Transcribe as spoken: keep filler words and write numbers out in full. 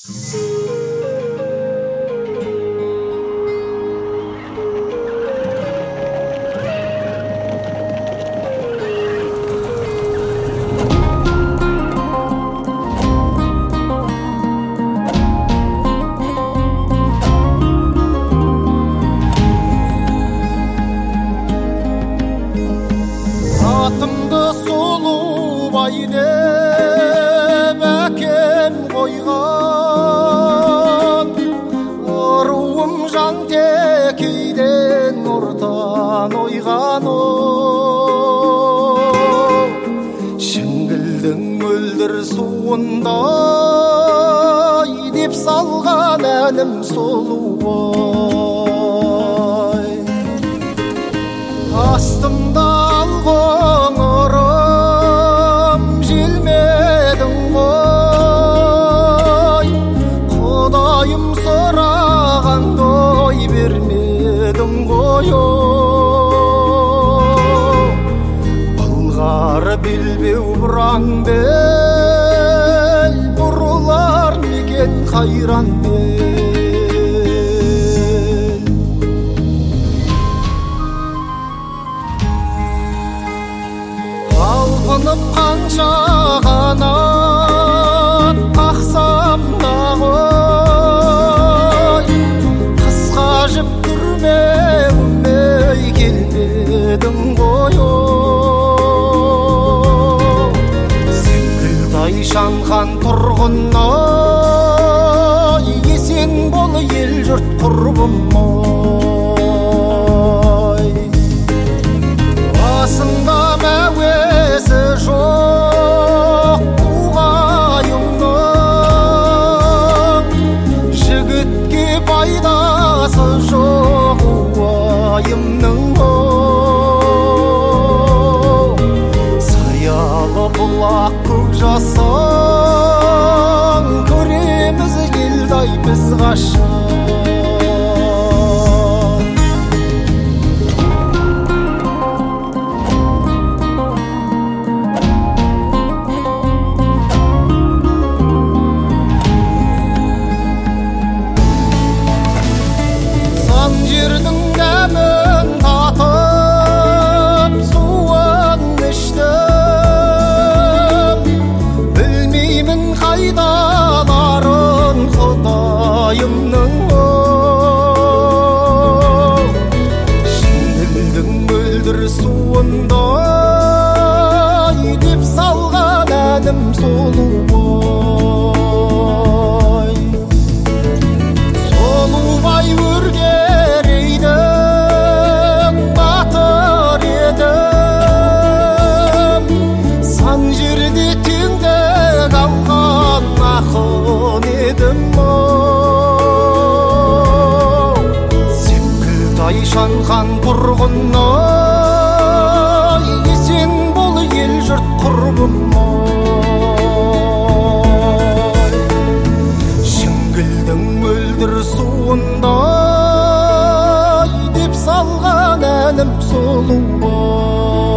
Атымды Сұлубай деп әкем қойған, руым Жантекейден ортан ойған ой. Шіңгілдің мөлдір суындай деп салған әнім Сұлубай. Астымда қоңырым желмедің ғой, Құдайым сұрағанды ой бермедің ғой. Былғары белбеу бұраң бел, бұрылар мекен қайран бел. Талпынып қанша қанат қақсам да ғой, қысқа жіп күрмеуіме келмедің ғой. Секілтай шанқан тұрғынай, есен бол ел жұрт құрбым ой. Басында мәуесі жоқ туғайымның, жігітке пайдасы жоқ уайымның. Саялы бұлақ көк жасың, көреміз елдай біз қашан. Жердің дәмін татып, суын іштім, білмеймін қайдаларын Құдайымның. Шіңгілдің мөлдір суындай деп салған әнім Сұлубай. Сұлубай өрге шанқан тұрғынай, есен бол ел жұрт құрбым ой. Шіңгілдің мөлдір суындай деп салған әнім Сұлубай.